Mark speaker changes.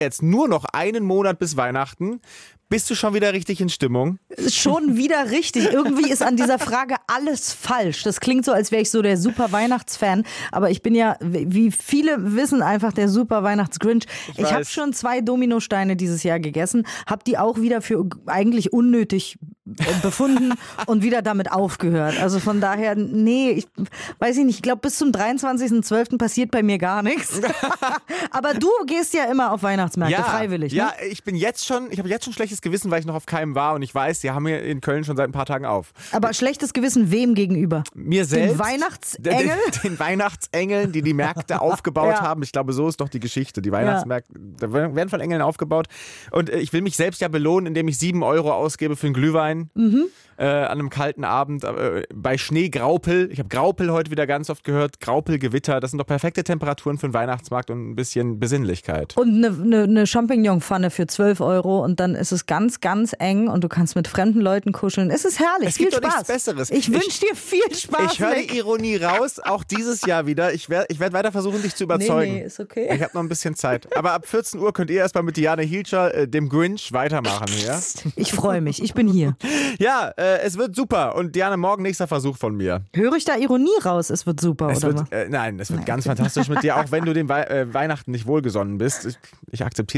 Speaker 1: jetzt nur noch einen Monat bis Weihnachten. Bist du schon wieder richtig in Stimmung?
Speaker 2: Schon wieder richtig. Irgendwie ist an dieser Frage alles falsch. Das klingt so, als wäre ich so der super Weihnachtsfan. Aber ich bin ja, wie viele wissen, einfach der super Weihnachtsgrinch. Ich habe schon 2 Dominosteine dieses Jahr gegessen, habe die auch wieder für eigentlich unnötig befunden und wieder damit aufgehört. Also von daher, nee, ich weiß nicht, ich glaube bis zum 23.12. passiert bei mir gar nichts. Aber du gehst ja immer auf Weihnachtsmärkte, freiwillig.
Speaker 1: Ja,
Speaker 2: ne?
Speaker 1: ich habe jetzt schon schlechtes Gewissen, weil ich noch auf keinem war und ich weiß, die haben hier in Köln schon seit ein paar Tagen auf.
Speaker 2: Aber schlechtes Gewissen wem gegenüber?
Speaker 1: Mir selbst.
Speaker 2: Den Weihnachtsengel?
Speaker 1: Den Weihnachtsengeln, die Märkte aufgebaut haben. Ich glaube, so ist doch die Geschichte. Die Weihnachtsmärkte da werden von Engeln aufgebaut. Und ich will mich selbst ja belohnen, indem ich 7 Euro ausgebe für einen Glühwein. An einem kalten Abend bei Schnee, Graupel. Ich habe Graupel heute wieder ganz oft gehört. Graupel, Gewitter. Das sind doch perfekte Temperaturen für einen Weihnachtsmarkt und ein bisschen Besinnlichkeit.
Speaker 2: Und eine Champignonpfanne für 12 Euro und dann ist es ganz, ganz eng und du kannst mit fremden Leuten kuscheln. Es ist herrlich,
Speaker 1: es
Speaker 2: viel
Speaker 1: gibt
Speaker 2: Spaß.
Speaker 1: Doch nichts Besseres.
Speaker 2: Ich wünsche dir viel Spaß.
Speaker 1: Ich höre die Ironie raus, auch dieses Jahr wieder. Ich werd weiter versuchen, dich zu überzeugen.
Speaker 2: Nee, ist okay.
Speaker 1: Ich habe noch ein bisschen Zeit. Aber ab 14 Uhr könnt ihr erstmal mit Diane Hielscher, dem Grinch, weitermachen hier.
Speaker 2: Ich freue mich, ich bin hier.
Speaker 1: Ja, es wird super. Und Diane, morgen nächster Versuch von mir.
Speaker 2: Höre ich da Ironie raus? Es wird super, oder was?
Speaker 1: Nein, es wird ganz fantastisch mit dir, auch wenn du dem Weihnachten nicht wohlgesonnen bist. Ich akzeptiere